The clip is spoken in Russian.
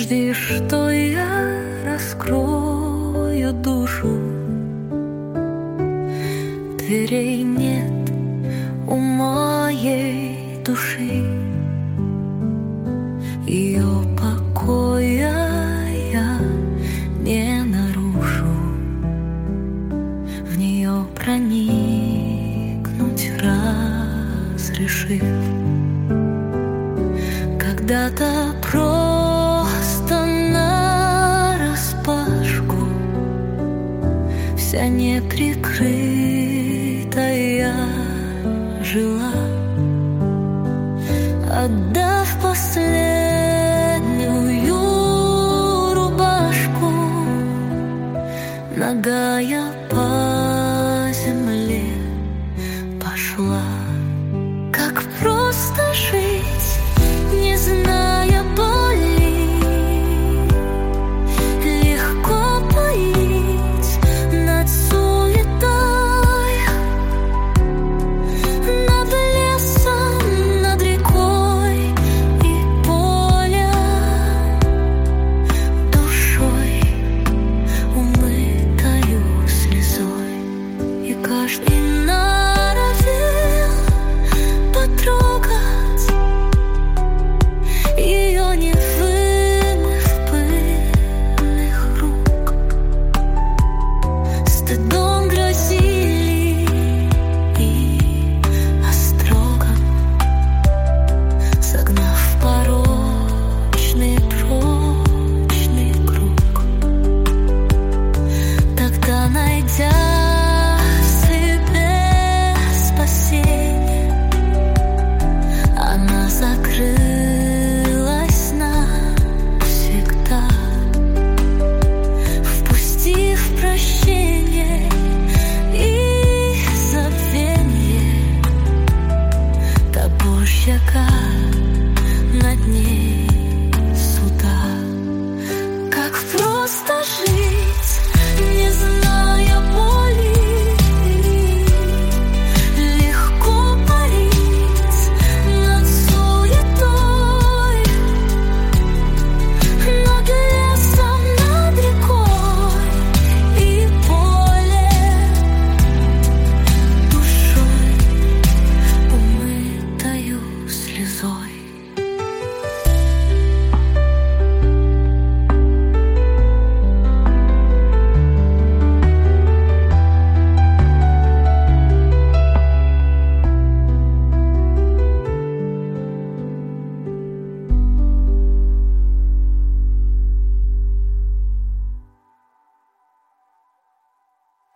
жди, что я раскрою душу. Дверей нет у моей души, ее покоя я не нарушу. В нее проникнуть разрешив, когда-то просто нараспашку, вся неприкрытая жила, отдав последнюю рубашку, нагая по земле пошла. Как просто жить, не зная боли, легко парить над суетой, над лесом, над рекой и полем, душой, умытою слезой. И каждый